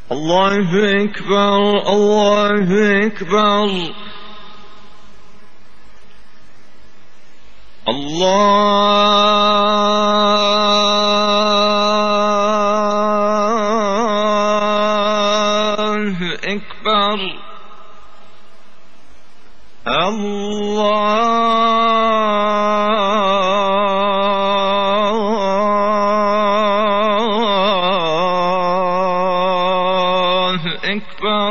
الله أكبر الله أكبر الله أكبر الله أكبر.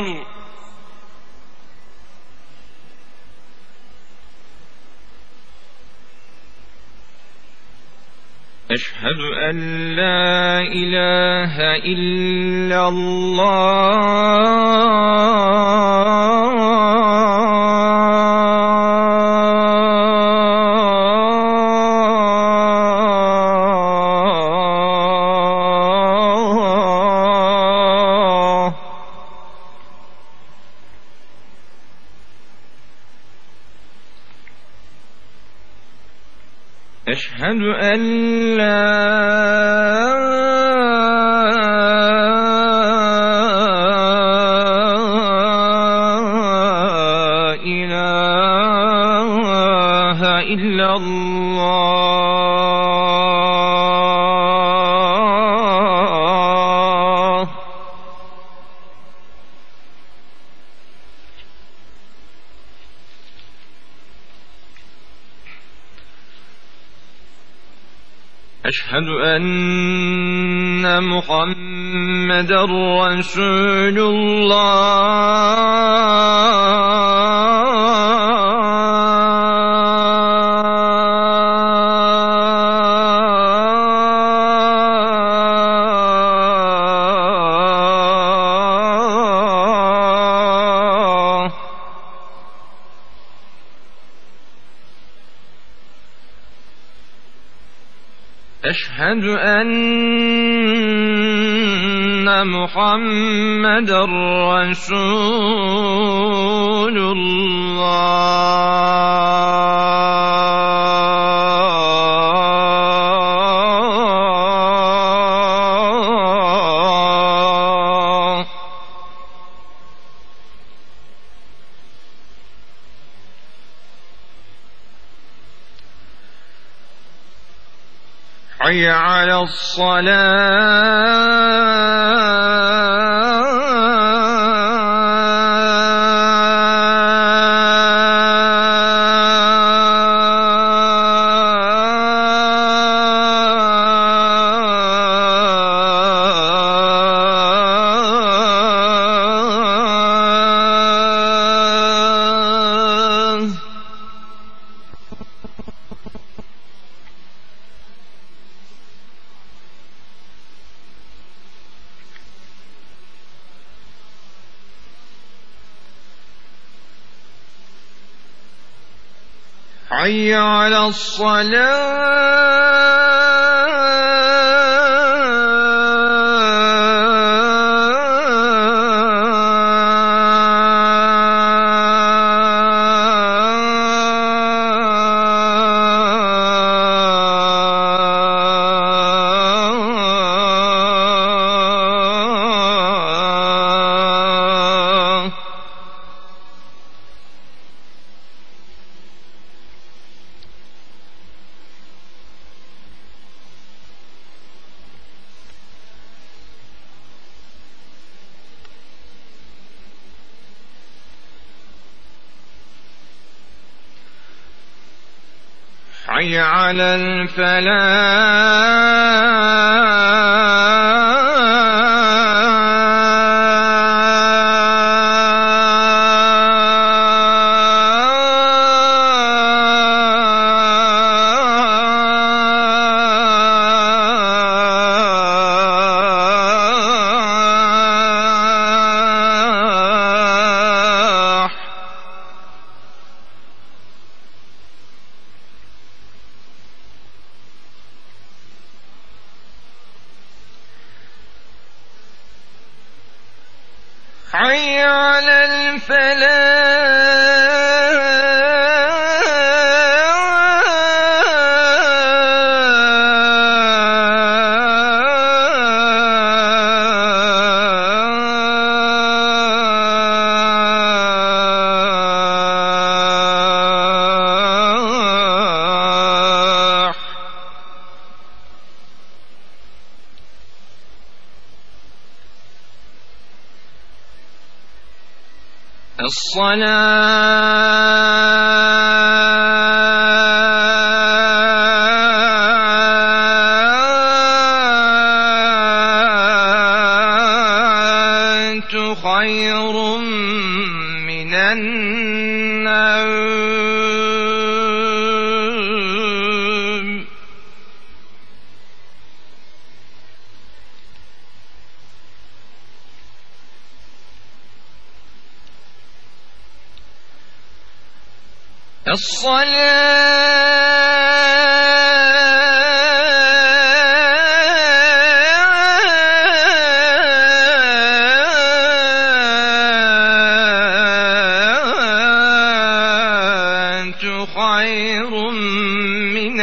أشهد أن لا إله إلا الله. أشهد أن لا إله إلا الله. أشهد أن محمدًا رسول الله. أشهد أن محمدًا رسول الله. حي على الصلاة. حي على الصلاة. حي على الفلاح. حي على الفلاح. الصلاة خير من النوم. الصلاة خير من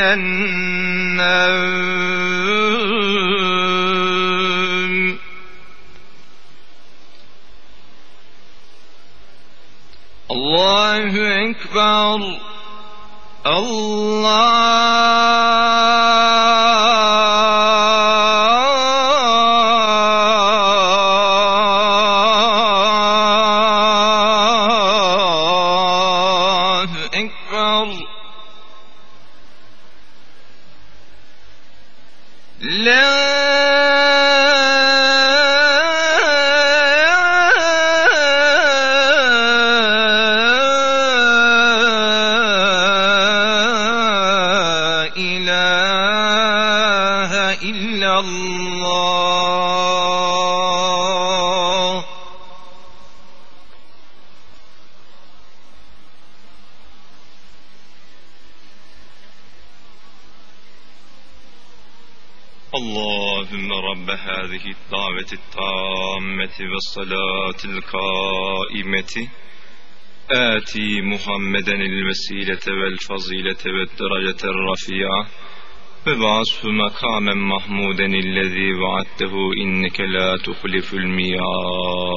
النوم. الله أكبر. الله أكبر. لا إله إلا الله. اللهم رب هذه الدعوة التامة والصلاة القائمة آتي محمدا الوسيلة والفضيلة والدرجة الرفيعة وابعثه مقاما محمودا الذي وعدته إنك لا تخلف الميعاد.